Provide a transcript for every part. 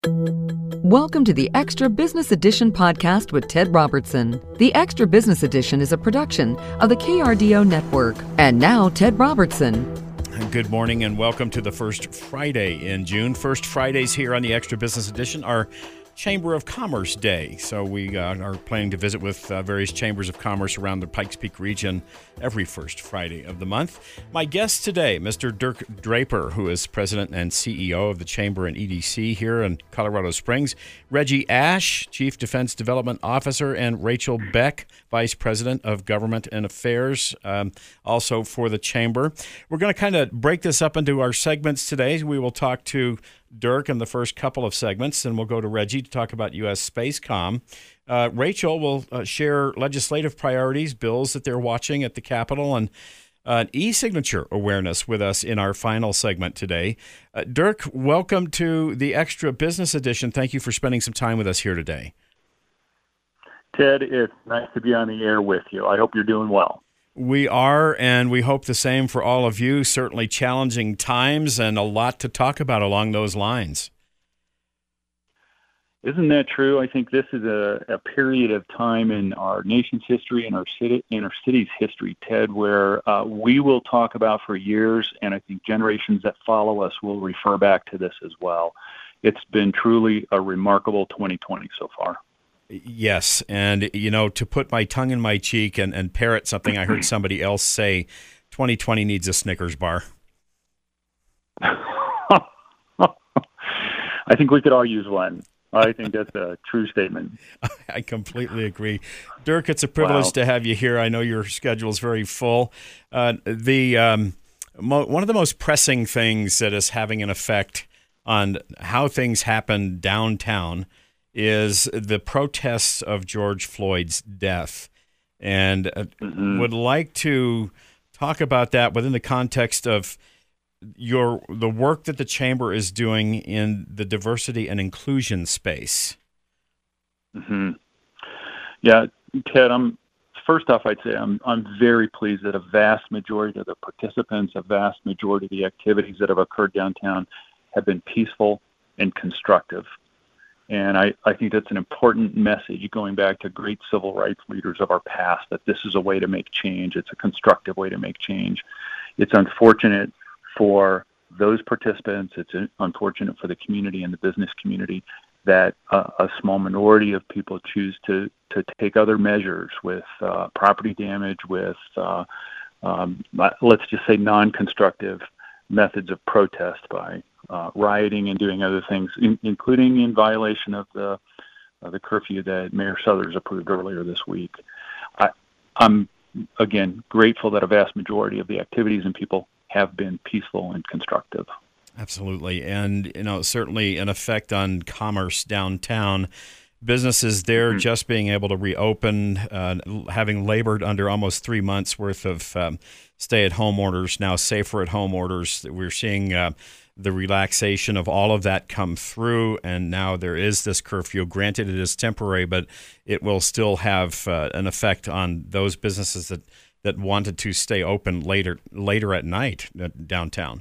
Welcome to the Extra Business Edition podcast with Ted Robertson. The Extra Business Edition is a production of the KRDO Network. And now, Ted Robertson. Good morning and welcome to the first Friday in June. First Fridays here on the Extra Business Edition are Chamber of Commerce Day. So we are planning to visit with various chambers of commerce around the Pikes Peak region every first Friday of the month. My guest today, Mr. Dirk Draper, who is president and CEO of the Chamber and EDC here in Colorado Springs, Reggie Ash, Chief Defense Development Officer, and Rachel Beck, Vice President of Government and Affairs, also for the Chamber. We're going to kind of break this up into our segments today. We will talk to Dirk in the first couple of segments, and we'll go to Reggie to talk about U.S. Spacecom. Rachel will share legislative priorities, bills that they're watching at the Capitol, and e-signature awareness with us in our final segment today. Dirk, welcome to the Extra Business Edition. Thank you for spending some time with us here today. Ted, it's nice to be on the air with you. I hope you're doing well. We are, and we hope the same for all of you. Certainly challenging times and a lot to talk about along those lines. Isn't that true? I think this is a period of time in our nation's history and our city's history, Ted, where we will talk about for years, and I think generations that follow us will refer back to this as well. It's been truly a remarkable 2020 so far. Yes, and, you know, to put my tongue in my cheek and parrot something I heard somebody else say, 2020 needs a Snickers bar. I think we could all use one. I think that's a true statement. I completely agree. Dirk, it's a privilege to have you here. I know your schedule is very full. One of the most pressing things that is having an effect on how things happen downtown is the protests of George Floyd's death. And would like to talk about that within the context of the work that the Chamber is doing in the diversity and inclusion space. Mm-hmm. Yeah, Ted, first off, I'd say I'm very pleased that a vast majority of the participants, a vast majority of the activities that have occurred downtown have been peaceful and constructive. And I think that's an important message going back to great civil rights leaders of our past, that this is a way to make change. It's a constructive way to make change. It's unfortunate for those participants. It's unfortunate for the community and the business community that a small minority of people choose to take other measures with property damage, with, let's just say, non-constructive methods of protest by rioting and doing other things, including in violation of the curfew that Mayor Suthers approved earlier this week. I'm, again, grateful that a vast majority of the activities and people have been peaceful and constructive. Absolutely. And, you know, certainly an effect on commerce downtown. Businesses there just being able to reopen, having labored under almost 3 months worth of stay-at-home orders, now safer-at-home orders. We're seeing the relaxation of all of that come through, and now there is this curfew. Granted, it is temporary, but it will still have an effect on those businesses that wanted to stay open later at night downtown.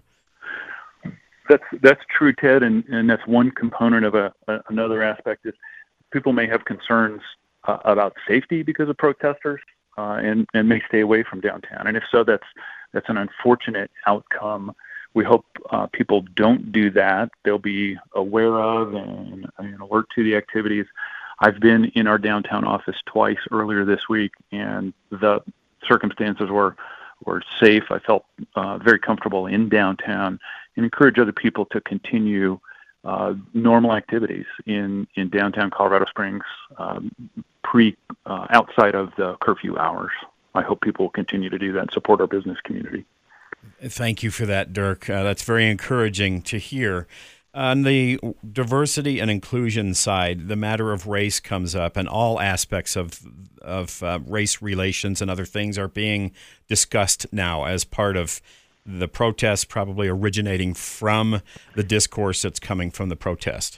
That's true, Ted, and that's one component of another aspect is people may have concerns about safety because of protesters and may stay away from downtown. And if so, that's an unfortunate outcome. We hope people don't do that. They'll be aware of and alert to the activities. I've been in our downtown office twice earlier this week, and the circumstances were safe. I felt very comfortable in downtown, and encourage other people to continue normal activities in downtown Colorado Springs outside of the curfew hours. I hope people will continue to do that and support our business community. Thank you for that, Dirk. That's very encouraging to hear. On the diversity and inclusion side, the matter of race comes up, and all aspects of race relations and other things are being discussed now as part of the protest, probably originating from the discourse that's coming from the protest.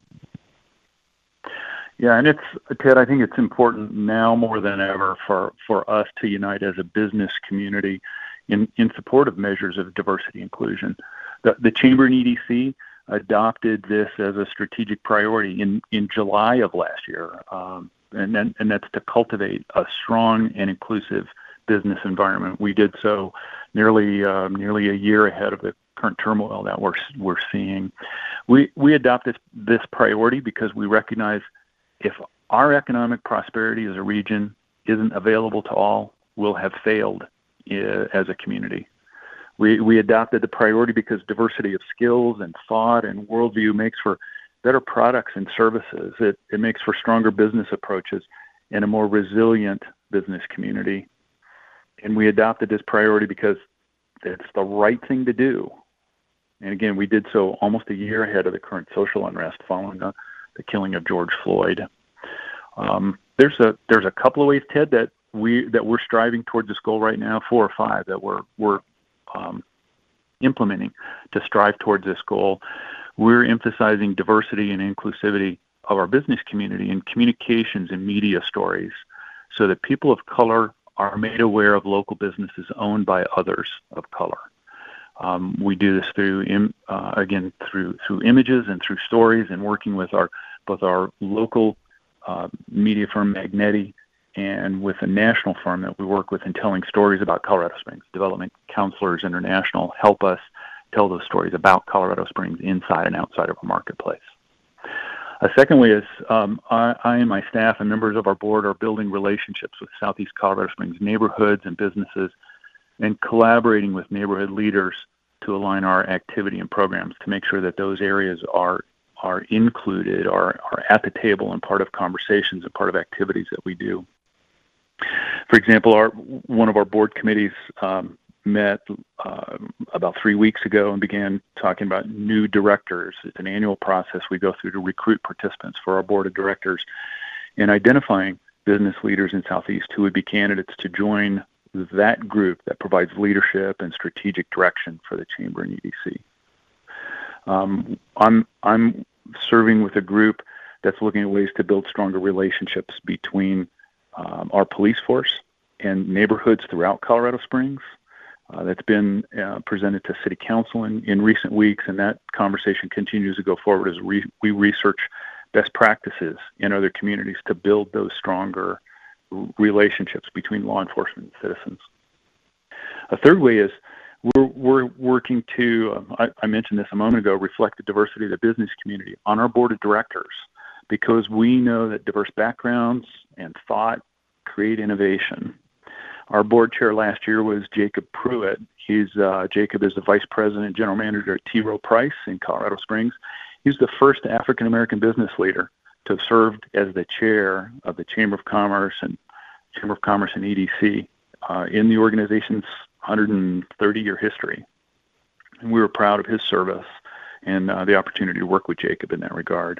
Yeah, and Ted, I think it's important now more than ever for us to unite as a business community in support of measures of diversity inclusion. The Chamber and EDC, adopted this as a strategic priority in July of last year, and that's to cultivate a strong and inclusive business environment. We did so nearly a year ahead of the current turmoil that we're seeing. We adopted this priority because we recognize if our economic prosperity as a region isn't available to all, we'll have failed as a community. We adopted the priority because diversity of skills and thought and worldview makes for better products and services. It makes for stronger business approaches and a more resilient business community. And we adopted this priority because it's the right thing to do. And again, we did so almost a year ahead of the current social unrest following the killing of George Floyd. There's a couple of ways, Ted, that we're striving towards this goal right now, 4 or 5 that we're implementing to strive towards this goal. We're emphasizing diversity and inclusivity of our business community in communications and media stories so that people of color are made aware of local businesses owned by others of color. We do this through images and through stories, and working with both our local media firm Magneti and with a national firm that we work with in telling stories about Colorado Springs. Development Counselors International help us tell those stories about Colorado Springs inside and outside of our marketplace. A second way is I and my staff and members of our board are building relationships with Southeast Colorado Springs neighborhoods and businesses and collaborating with neighborhood leaders to align our activity and programs to make sure that those areas are included, are at the table and part of conversations and part of activities that we do. For example, one of our board committees met about 3 weeks ago and began talking about new directors. It's an annual process we go through to recruit participants for our board of directors and identifying business leaders in Southeast who would be candidates to join that group that provides leadership and strategic direction for the Chamber and EDC. I'm serving with a group that's looking at ways to build stronger relationships between our police force and neighborhoods throughout Colorado Springs. That's been presented to City Council in recent weeks, and that conversation continues to go forward as we research best practices in other communities to build those stronger relationships between law enforcement and citizens. A third way is we're working to, I mentioned this a moment ago, reflect the diversity of the business community on our board of directors, because we know that diverse backgrounds and thought create innovation. Our board chair last year was Jacob Pruitt. Jacob is the vice president and general manager at T. Rowe Price in Colorado Springs. He's the first African-American business leader to have served as the chair of the Chamber of Commerce and EDC in the organization's 130-year history. And we were proud of his service and the opportunity to work with Jacob in that regard.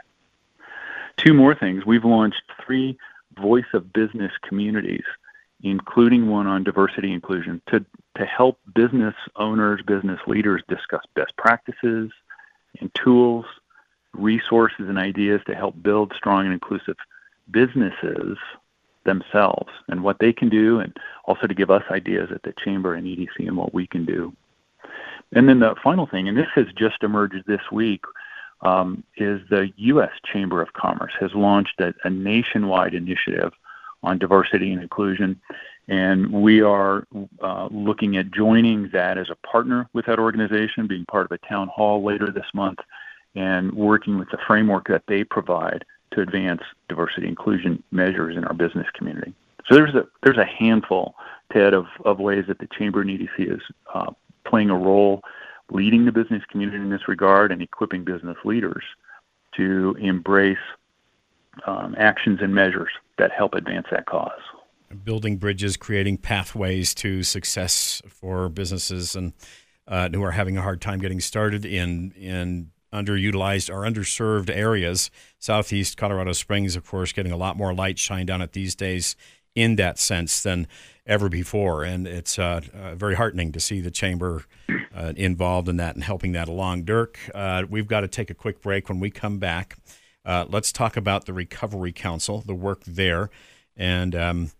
2 more things. We've launched 3 Voice of Business communities, including one on diversity inclusion, to help business owners, business leaders discuss best practices and tools, resources, and ideas to help build strong and inclusive businesses themselves and what they can do, and also to give us ideas at the Chamber and EDC and what we can do. And then the final thing, and this has just emerged this week, is the U.S. Chamber of Commerce has launched a nationwide initiative on diversity and inclusion, and we are looking at joining that as a partner with that organization, being part of a town hall later this month, and working with the framework that they provide to advance diversity inclusion measures in our business community. So there's a handful, Ted, of ways that the Chamber and EDC is playing a role leading the business community in this regard and equipping business leaders to embrace actions and measures that help advance that cause. Building bridges, creating pathways to success for businesses and who are having a hard time getting started in underutilized or underserved areas. Southeast Colorado Springs, of course, getting a lot more light shined on it these days in that sense than ever before. And it's very heartening to see the Chamber involved in that and helping that along. Dirk, we've got to take a quick break. When we come back, let's talk about the Recovery Council, the work there, and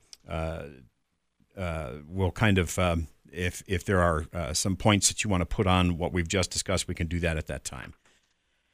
we'll kind of, if there are some points that you want to put on what we've just discussed, we can do that at that time.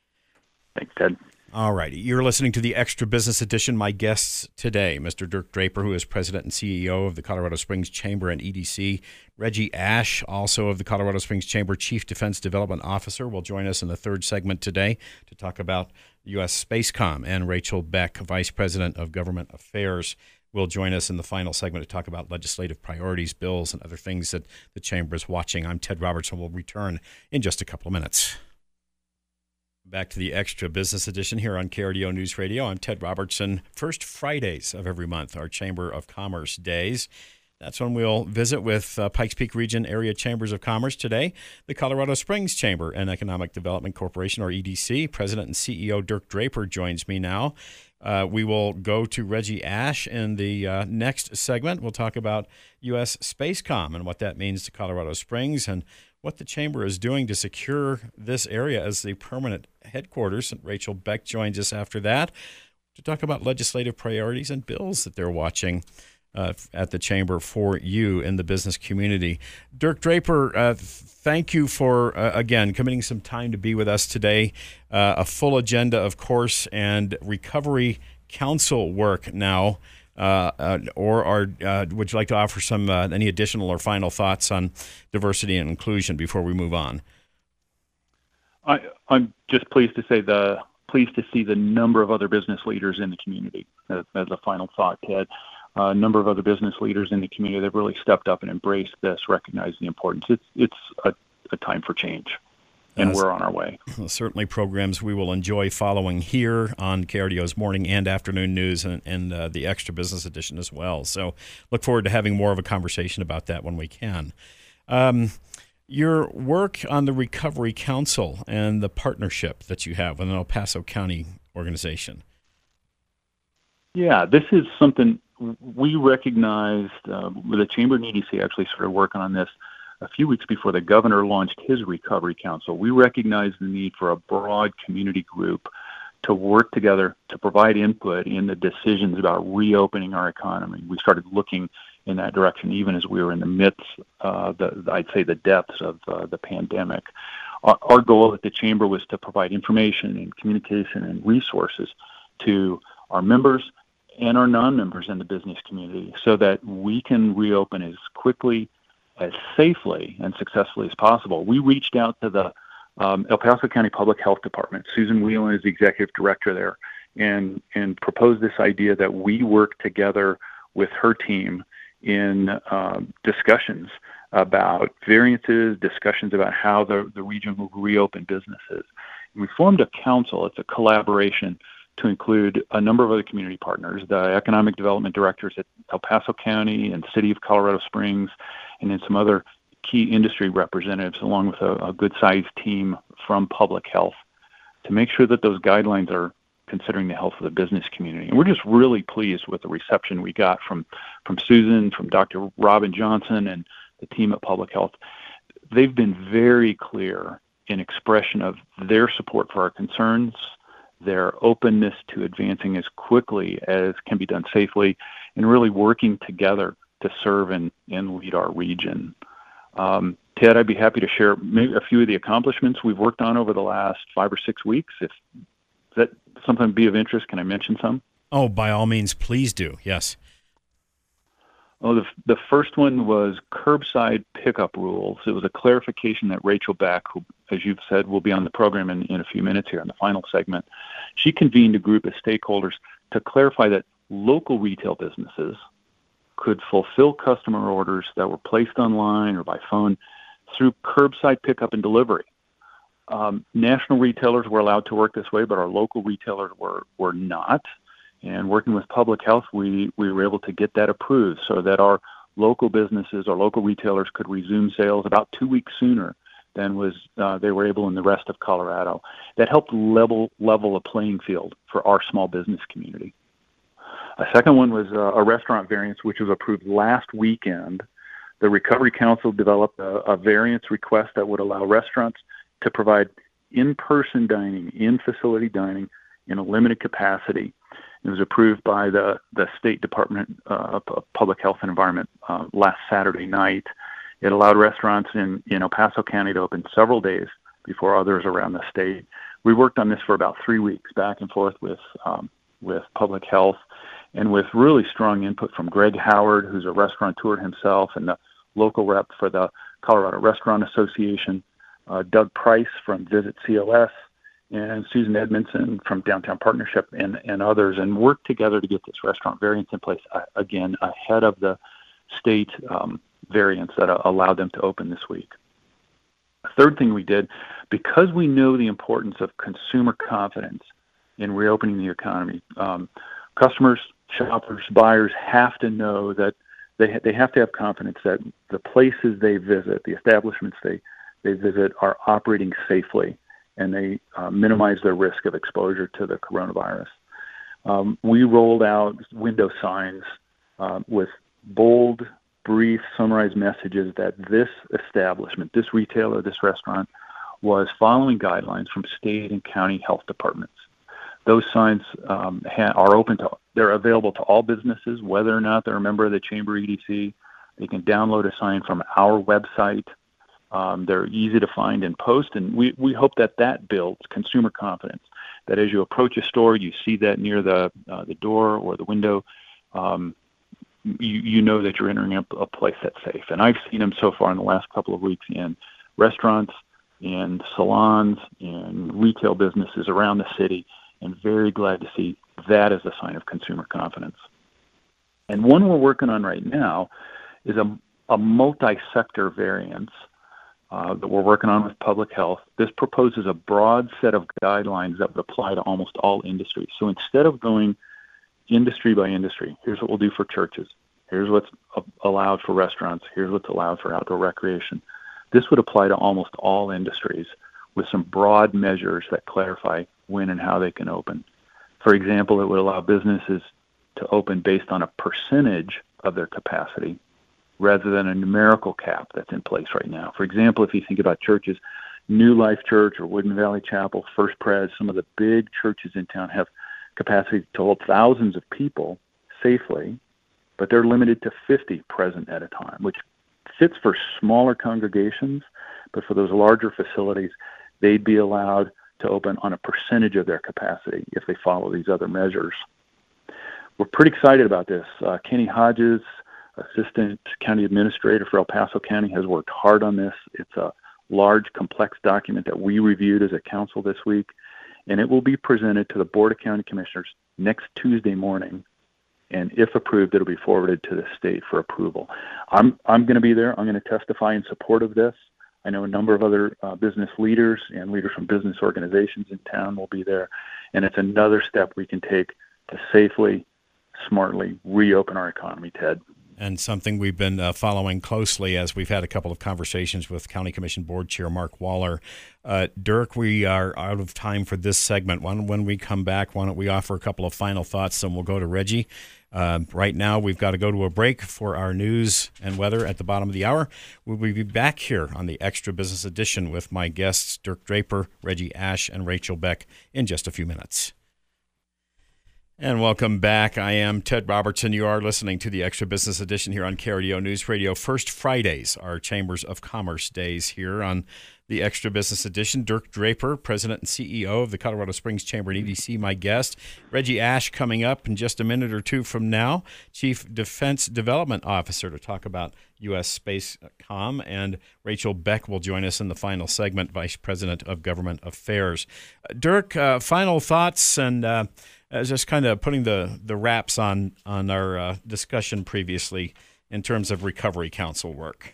Thanks, Ted. All righty. You're listening to the Extra Business Edition. My guests today, Mr. Dirk Draper, who is President and CEO of the Colorado Springs Chamber and EDC. Reggie Ashe, also of the Colorado Springs Chamber, Chief Defense Development Officer, will join us in the third segment today to talk about U.S. Spacecom. And Rachel Beck, Vice President of Government Affairs, will join us in the final segment to talk about legislative priorities, bills, and other things that the Chamber is watching. I'm Ted Robertson. We'll return in just a couple of minutes. Back to the Extra Business Edition here on KRDO News Radio. I'm Ted Robertson. First Fridays of every month are Chamber of Commerce days. That's when we'll visit with Pikes Peak Region Area Chambers of Commerce today. The Colorado Springs Chamber and Economic Development Corporation, or EDC, President and CEO Dirk Draper joins me now. We will go to Reggie Ashe in the next segment. We'll talk about U.S. Spacecom and what that means to Colorado Springs and what the Chamber is doing to secure this area as the permanent headquarters. And Rachel Beck joins us after that to talk about legislative priorities and bills that they're watching at the Chamber for you in the business community. Dirk Draper, thank you for, again, committing some time to be with us today. A full agenda, of course, and Recovery Council work now. Would you like to offer some any additional or final thoughts on diversity and inclusion before we move on? I'm just pleased to see the number of other business leaders in the community. As a final thought, Ted, a number of other business leaders in the community that have really stepped up and embraced this, recognize the importance. It's a time for change. And we're on our way. Certainly programs we will enjoy following here on KRDO's morning and afternoon news and the Extra Business Edition as well. So look forward to having more of a conversation about that when we can. Your work on the Recovery Council and the partnership that you have with an El Paso County organization. Yeah, this is something we recognized. The Chamber and EDC actually started working on this a few weeks before the governor launched his Recovery Council. We recognized the need for a broad community group to work together to provide input in the decisions about reopening our economy. We started looking in that direction even as we were in the midst, the depths of the pandemic. Our goal at the Chamber was to provide information and communication and resources to our members and our non-members in the business community so that we can reopen as quickly, as safely and successfully as possible. We reached out to the El Paso County Public Health Department. Susan Whelan is the executive director there, and proposed this idea that we work together with her team in discussions about variances, discussions about how the region will reopen businesses. And we formed a council. It's a collaboration to include a number of other community partners, the economic development directors at El Paso County and City of Colorado Springs, and then some other key industry representatives, along with a good-sized team from public health, to make sure that those guidelines are considering the health of the business community. And we're just really pleased with the reception we got from Susan, from Dr. Robin Johnson, and the team at Public Health. They've been very clear in expression of their support for our concerns, their openness to advancing as quickly as can be done safely, and really working together to serve and lead our region. Ted, I'd be happy to share maybe a few of the accomplishments we've worked on over the last 5 or 6 weeks. If that something would be of interest, can I mention some? Oh, by all means, please do. Yes. Oh, the first one was curbside pickup rules. It was a clarification that Rachel Beck, who, as you've said, will be on the program in a few minutes here in the final segment. She convened a group of stakeholders to clarify that local retail businesses could fulfill customer orders that were placed online or by phone through curbside pickup and delivery. National retailers were allowed to work this way, but our local retailers were not. And working with Public Health, we were able to get that approved so that our local businesses, our local retailers could resume sales about 2 weeks sooner than they were able in the rest of Colorado. That helped level a playing field for our small business community. A second one was a restaurant variance, which was approved last weekend. The Recovery Council developed a variance request that would allow restaurants to provide in-person dining, in-facility dining in a limited capacity. It was approved by the State Department of Public Health and Environment last Saturday night. It allowed restaurants in El Paso County to open several days before others around the state. we worked on this for about 3 weeks, back and forth with public health, and with really strong input from Greg Howard, who's a restaurateur himself, and the local rep for the Colorado Restaurant Association, Doug Price from Visit COS, and Susan Edmondson from Downtown Partnership, and others, and worked together to get this restaurant variance in place, again, ahead of the state variance that allowed them to open this week. The third thing we did, because we know the importance of consumer confidence in reopening the economy, customers, shoppers, buyers have to know that they have to have confidence that the places they visit, the establishments they visit, are operating safely, and they minimize their risk of exposure to the coronavirus. We rolled out window signs with bold, brief, summarized messages that this establishment, this retailer, this restaurant was following guidelines from state and county health departments. Those signs they're available to all businesses, whether or not they're a member of the Chamber EDC. They can download a sign from our website. They're easy to find and post, and we hope that builds consumer confidence, that as you approach a store, you see that near the door or the window, you know that you're entering a place that's safe. And I've seen them so far in the last couple of weeks in restaurants, in salons, in retail businesses around the city, and very glad to see that as a sign of consumer confidence. And one we're working on right now is a multi-sector variance that we're working on with public health. This proposes a broad set of guidelines that would apply to almost all industries. So instead of going industry by industry, here's what we'll do for churches, here's what's allowed for restaurants, here's what's allowed for outdoor recreation. This would apply to almost all industries with some broad measures that clarify when and how they can open. For example, it would allow businesses to open based on a percentage of their capacity rather than a numerical cap that's in place right now. For example, if you think about churches, New Life Church or Woodland Valley Chapel, First Pres, some of the big churches in town have capacity to hold thousands of people safely, but they're limited to 50 present at a time, which fits for smaller congregations, but for those larger facilities, they'd be allowed to open on a percentage of their capacity if they follow these other measures. We're pretty excited about this. Kenny Hodges, Assistant County Administrator for El Paso County, has worked hard on this. It's a large, complex document that we reviewed as a council this week, and it will be presented to the Board of County Commissioners next Tuesday morning. And if approved, it'll be forwarded to the state for approval. I'm going to be there. I'm going to testify in support of this. I know a number of other business leaders and leaders from business organizations in town will be there. And it's another step we can take to safely, smartly reopen our economy, Ted. And something we've been following closely as we've had a couple of conversations with County Commission Board Chair Mark Waller. Dirk, we are out of time for this segment. When we come back, why don't we offer a couple of final thoughts, and we'll go to Reggie. Right now, we've got to go to a break for our news and weather at the bottom of the hour. We'll be back here on the Extra Business Edition with my guests, Dirk Draper, Reggie Ash, and Rachel Beck, in just a few minutes. And welcome back. I am Ted Robertson. You are listening to the Extra Business Edition here on KRDO News Radio. First Fridays are Chambers of Commerce days here on the Extra Business Edition. Dirk Draper, President and CEO of the Colorado Springs Chamber and EDC, my guest. Reggie Ash coming up in just a minute or two from now, Chief Defense Development Officer, to talk about U.S. Space Comm. And Rachel Beck will join us in the final segment, Vice President of Government Affairs. Dirk, final thoughts and just kind of putting the wraps on our discussion previously in terms of Recovery Council work.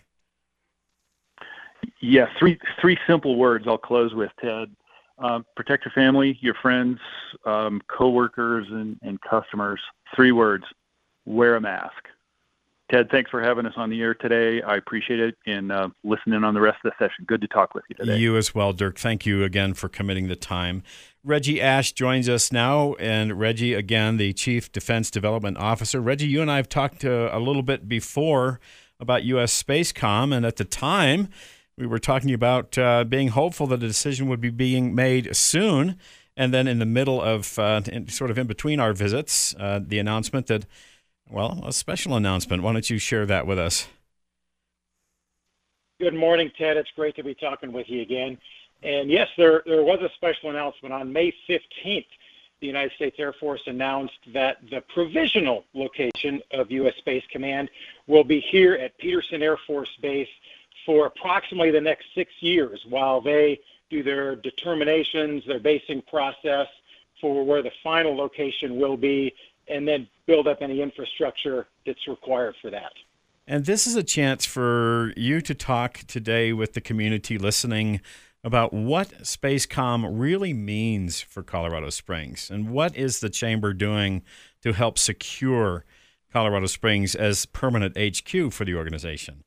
Yeah, three simple words I'll close with, Ted. Protect your family, your friends, coworkers, and customers. 3 words: wear a mask. Ted, thanks for having us on the air today. I appreciate it, and listening on the rest of the session. Good to talk with you today. You as well, Dirk. Thank you again for committing the time. Reggie Ash joins us now, and Reggie, again, the Chief Defense Development Officer. Reggie, you and I have talked a little bit before about U.S. Space Comm, and at the time, we were talking about being hopeful that a decision would be being made soon, and then in the middle of, sort of in between our visits, the announcement that, well, a special announcement. Why don't you share that with us? Good morning, Ted. It's great to be talking with you again. And yes, there was a special announcement on May 15th. The United States Air Force announced that the provisional location of U.S. Space Command will be here at Peterson Air Force Base for approximately the next 6 years while they do their determinations, their basing process for where the final location will be, and then build up any infrastructure that's required for that. And this is a chance for you to talk today with the community listening about what SpaceCom really means for Colorado Springs and what is the Chamber doing to help secure Colorado Springs as permanent HQ for the organization.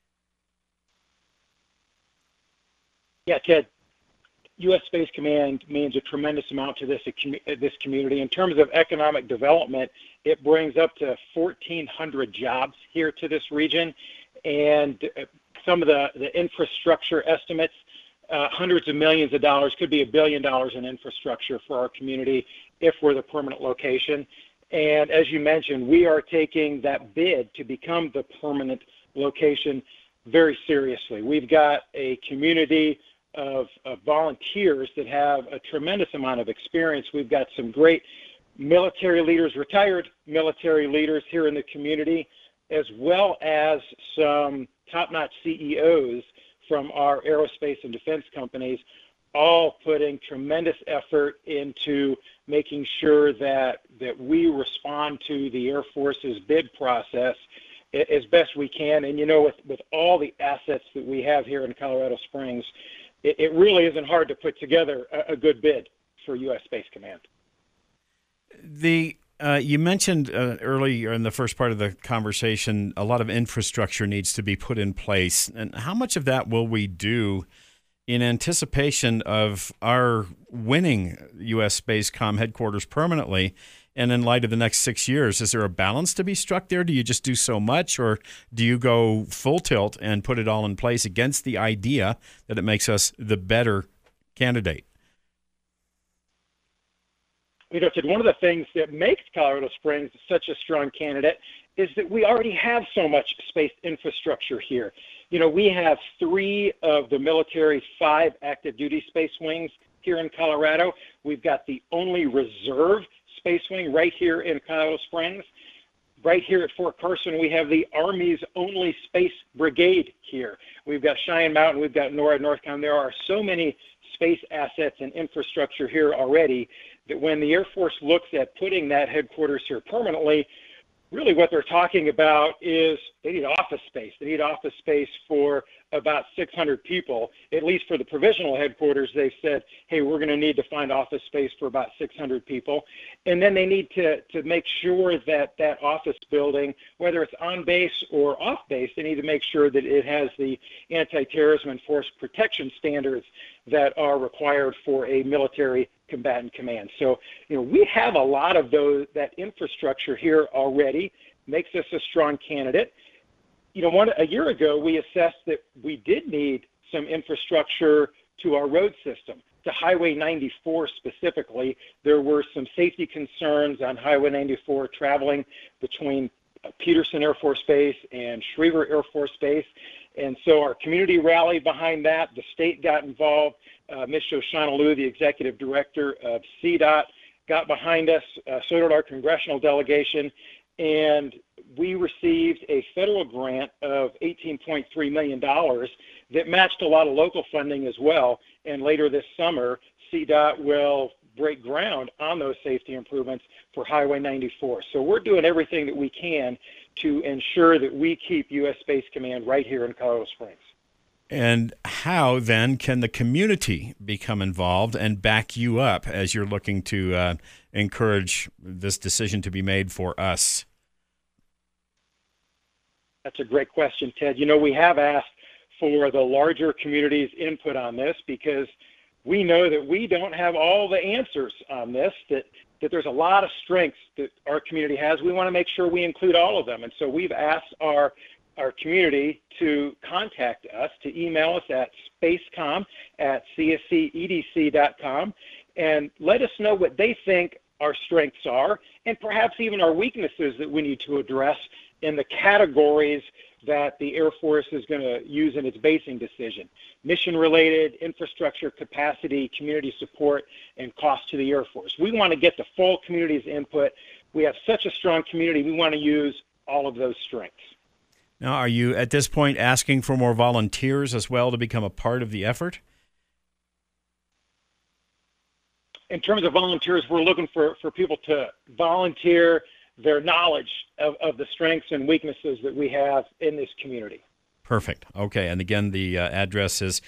Yeah, Ted, U.S. Space Command means a tremendous amount to this community. In terms of economic development, it brings up to 1,400 jobs here to this region, and some of the infrastructure estimates, hundreds of millions of dollars, could be $1 billion in infrastructure for our community if we're the permanent location. And as you mentioned, we are taking that bid to become the permanent location very seriously. We've got a community of volunteers that have a tremendous amount of experience. We've got some great military leaders, retired military leaders here in the community, as well as some top-notch CEOs from our aerospace and defense companies, all putting tremendous effort into making sure that we respond to the Air Force's bid process as best we can. And, you know, with all the assets that we have here in Colorado Springs, it really isn't hard to put together a good bid for U.S. Space Command. You mentioned earlier in the first part of the conversation, a lot of infrastructure needs to be put in place. And how much of that will we do in anticipation of our winning U.S. Spacecom headquarters permanently? And in light of the next 6 years, is there a balance to be struck there? Do you just do so much, or do you go full tilt and put it all in place against the idea that it makes us the better candidate? You know, one of the things that makes Colorado Springs such a strong candidate is that we already have so much space infrastructure here. You know, we have 3 of the military's 5 active duty space wings here in Colorado. We've got the only reserve space wing right here in Colorado Springs. Right here at Fort Carson, we have the Army's only space brigade here. We've got Cheyenne Mountain, we've got NORAD, Northcom. There are so many space assets and infrastructure here already that when the Air Force looks at putting that headquarters here permanently, really what they're talking about is they need office space. They need office space for about 600 people. At least for the provisional headquarters, they've said, hey, we're going to need to find office space for about 600 people. And then they need to make sure that that office building, whether it's on base or off base, they need to make sure that it has the anti-terrorism and force protection standards that are required for a military combatant command. So, you know, we have a lot of that infrastructure here already, makes us a strong candidate. You know, a year ago, we assessed that we did need some infrastructure to our road system. To Highway 94 specifically, there were some safety concerns on Highway 94 traveling between Peterson Air Force Base and Schriever Air Force Base. And so our community rallied behind that. The state got involved. Ms. Shoshana Liu, the executive director of CDOT, got behind us. So did our congressional delegation. And we received a federal grant of $18.3 million that matched a lot of local funding as well. And later this summer, CDOT will break ground on those safety improvements for Highway 94. So we're doing everything that we can to ensure that we keep U.S. Space Command right here in Colorado Springs. And how, then, can the community become involved and back you up as you're looking to encourage this decision to be made for us? That's a great question, Ted. You know, we have asked for the larger community's input on this because we know that we don't have all the answers on this, that there's a lot of strengths that our community has. We want to make sure we include all of them. And so we've asked our community to contact us, to email us at spacecom@cscedc.com and let us know what they think our strengths are and perhaps even our weaknesses that we need to address in the categories that the Air Force is going to use in its basing decision. Mission-related, infrastructure, capacity, community support, and cost to the Air Force. We want to get the full community's input. We have such a strong community, we want to use all of those strengths. Now, are you at this point asking for more volunteers as well to become a part of the effort? In terms of volunteers, we're looking for people to volunteer their knowledge of the strengths and weaknesses that we have in this community. Perfect. Okay. And again, the address is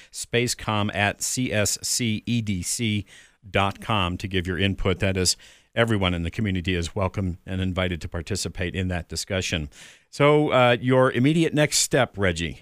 spacecom@cscedc.com to give your input. That is, everyone in the community is welcome and invited to participate in that discussion. So your immediate next step, Reggie?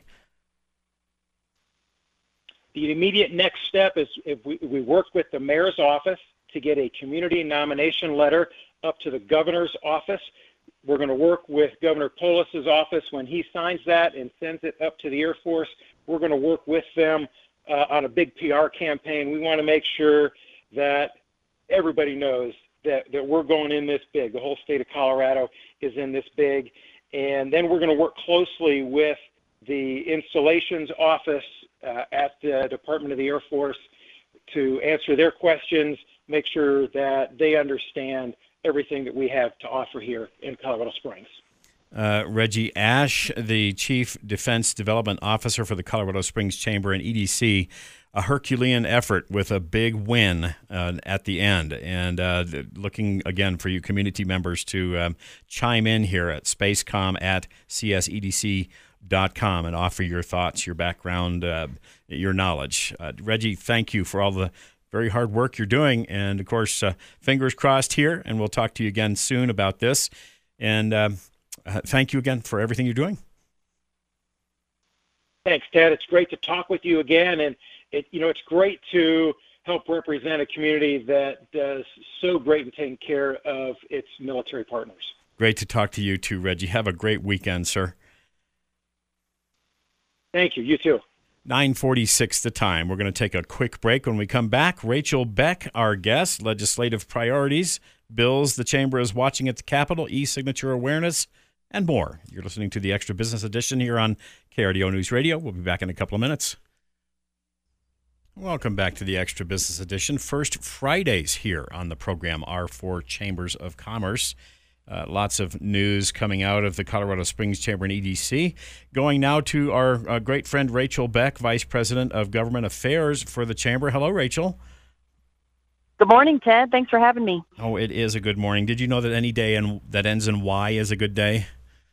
The immediate next step is if we work with the mayor's office to get a community nomination letter up to the governor's office. We're going to work with Governor Polis's office when he signs that and sends it up to the Air Force. We're going to work with them on a big PR campaign. We want to make sure that everybody knows that we're going in this big. The whole state of Colorado is in this big. And then we're going to work closely with the installations office at the Department of the Air Force to answer their questions, make sure that they understand everything that we have to offer here in Colorado Springs. Reggie Ash, the Chief Defense Development Officer for the Colorado Springs Chamber and EDC, a Herculean effort with a big win at the end. And looking, again, for you community members to chime in here at spacecom@csedc.com and offer your thoughts, your background, your knowledge. Reggie, thank you for all the very hard work you're doing. And, of course, fingers crossed here, and we'll talk to you again soon about this. And thank you again for everything you're doing. Thanks, Ted. It's great to talk with you again. And, it's great to help represent a community that does so great in taking care of its military partners. Great to talk to you too, Reggie. Have a great weekend, sir. Thank you. You too. 9:46 the time. We're going to take a quick break. When we come back, Rachel Beck, our guest, legislative priorities, bills the Chamber is watching at the Capitol, e-signature awareness, and more. You're listening to the Extra Business Edition here on KRDO News Radio. We'll be back in a couple of minutes. Welcome back to the Extra Business Edition. First Fridays here on the program are for Chambers of Commerce. Lots of news coming out of the Colorado Springs Chamber and EDC. Going now to our great friend Rachel Beck, Vice President of Government Affairs for the Chamber. Hello, Rachel. Good morning, Ted. Thanks for having me. Oh, it is a good morning. Did you know that any day that ends in Y is a good day?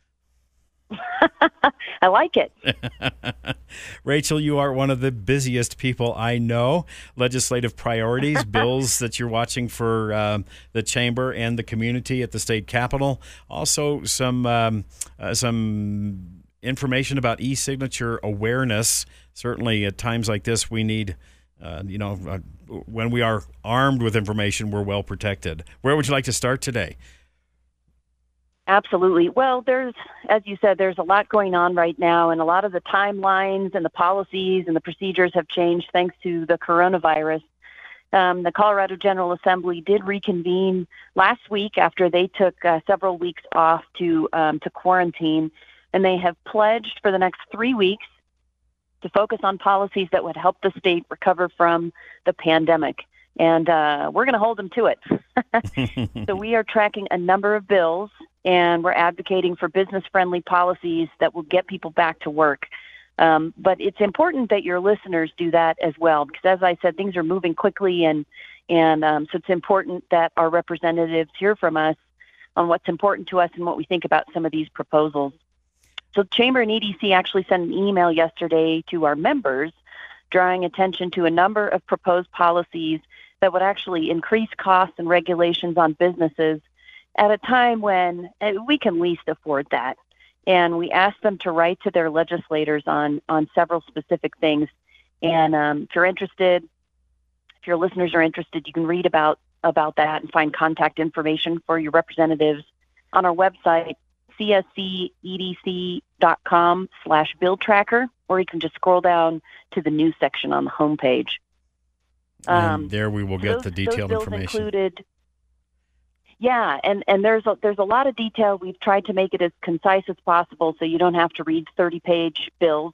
I like it. Rachel, you are one of the busiest people I know. Legislative priorities, bills that you're watching for the Chamber and the community at the state capitol. Also, some information about e-signature awareness. Certainly, at times like this, we need, when we are armed with information, we're well protected. Where would you like to start today? Absolutely. Well, as you said, there's a lot going on right now, and a lot of the timelines and the policies and the procedures have changed thanks to the coronavirus. The Colorado General Assembly did reconvene last week after they took several weeks off to quarantine, and they have pledged for the next 3 weeks to focus on policies that would help the state recover from the pandemic. And we're going to hold them to it. So we are tracking a number of bills, and we're advocating for business-friendly policies that will get people back to work. But it's important that your listeners do that as well, because as I said, things are moving quickly, and so it's important that our representatives hear from us on what's important to us and what we think about some of these proposals. So Chamber and EDC actually sent an email yesterday to our members drawing attention to a number of proposed policies that would actually increase costs and regulations on businesses at a time when we can least afford that. And we asked them to write to their legislators on several specific things. And if you're interested, if your listeners are interested, you can read about that and find contact information for your representatives on our website, cscedc.com/bill tracker, or you can just scroll down to the news section on the homepage. And there we will get the detailed those bills information. Included, Yeah, and there's a lot of detail. We've tried to make it as concise as possible so you don't have to read 30-page bills.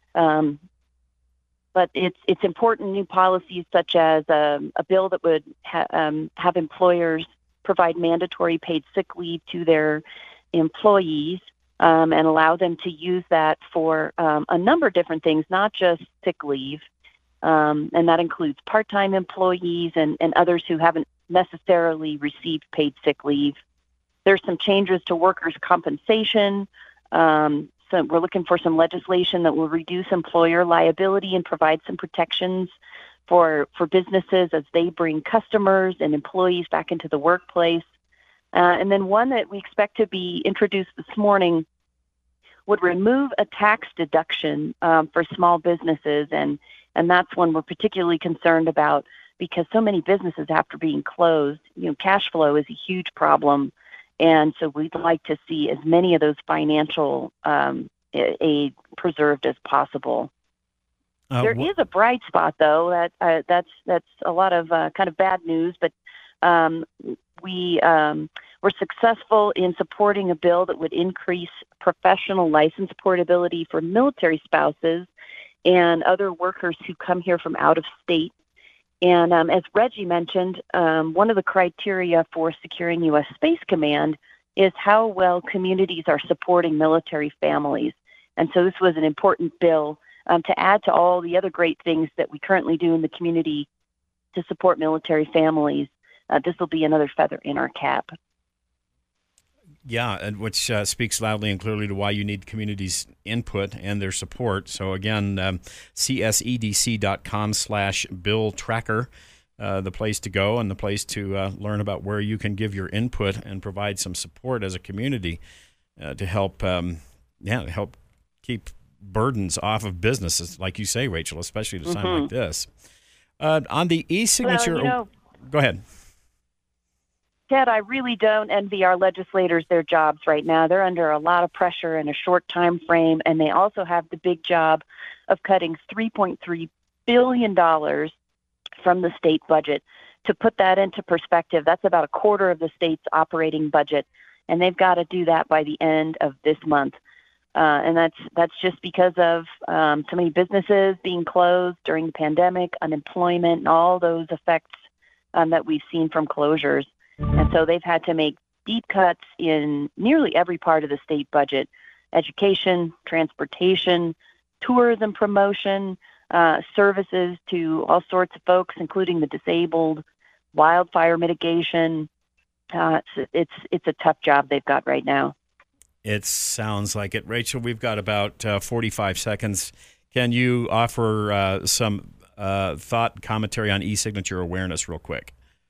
But it's important new policies such as a bill that would have employers provide mandatory paid sick leave to their employees and allow them to use that for a number of different things, not just sick leave. And that includes part-time employees and others who haven't necessarily received paid sick leave. There's some changes to workers' compensation. So we're looking for some legislation that will reduce employer liability and provide some protections for businesses as they bring customers and employees back into the workplace. And then one that we expect to be introduced this morning would remove a tax deduction for small businesses, and that's one we're particularly concerned about because so many businesses, after being closed, cash flow is a huge problem, and so we'd like to see as many of those financial aid preserved as possible. There is a bright spot, though. That's a lot of kind of bad news, but we were successful in supporting a bill that would increase professional license portability for military spouses and other workers who come here from out of state. And as Reggie mentioned, one of the criteria for securing U.S. Space Command is how well communities are supporting military families. And so this was an important bill to add to all the other great things that we currently do in the community to support military families. This will be another feather in our cap. Yeah, and which speaks loudly and clearly to why you need communities' input and their support. So again, csedc.com/bill tracker, the place to go and the place to learn about where you can give your input and provide some support as a community to help, help keep burdens off of businesses, like you say, Rachel, especially at a time like this. On the e-signature, go ahead. Ted, I really don't envy our legislators their jobs right now. They're under a lot of pressure in a short time frame, and they also have the big job of cutting $3.3 billion from the state budget. To put that into perspective, that's about a quarter of the state's operating budget, and they've got to do that by the end of this month. And that's just because of so many businesses being closed during the pandemic, unemployment, and all those effects that we've seen from closures. And so they've had to make deep cuts in nearly every part of the state budget: education, transportation, tourism promotion, services to all sorts of folks, including the disabled, wildfire mitigation. It's a tough job they've got right now. It sounds like it. Rachel, we've got about 45 seconds. Can you offer some thought commentary on e-signature awareness real quick?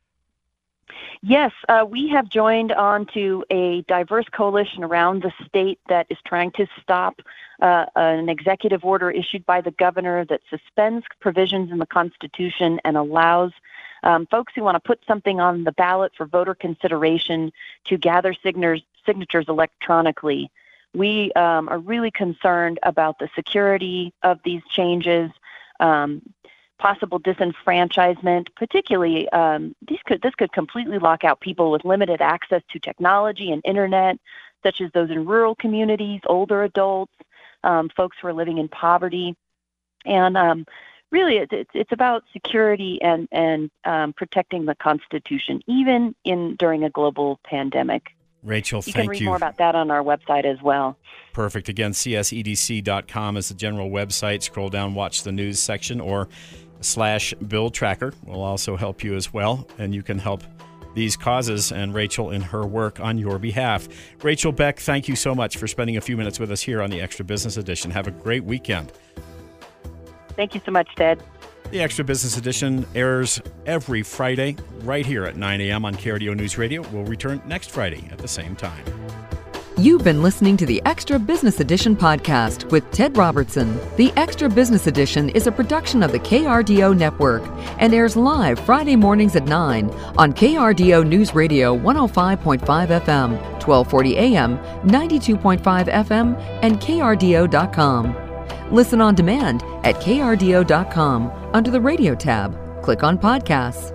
Yes, we have joined on to a diverse coalition around the state that is trying to stop an executive order issued by the governor that suspends provisions in the Constitution and allows folks who want to put something on the ballot for voter consideration to gather signatures electronically. We are really concerned about the security of these changes, possible disenfranchisement, particularly this could completely lock out people with limited access to technology and internet, such as those in rural communities, older adults, folks who are living in poverty. And really, it's about security and protecting the Constitution, even during a global pandemic. Rachel, thank you. You can read more about that on our website as well. Perfect. Again, csedc.com is the general website. Scroll down, watch the news section, or /Bill Tracker will also help you as well, and you can help these causes and Rachel in her work on your behalf. Rachel Beck, thank you so much for spending a few minutes with us here on the Extra Business Edition. Have a great weekend. Thank you so much, Ted. The Extra Business Edition airs every Friday right here at 9 a.m. on KRDO News Radio. We'll return next Friday at the same time. You've been listening to the Extra Business Edition podcast with Ted Robertson. The Extra Business Edition is a production of the KRDO Network and airs live Friday mornings at 9 on KRDO News Radio 105.5 FM, 1240 AM, 92.5 FM, and KRDO.com. Listen on demand at KRDO.com under the radio tab. Click on podcasts.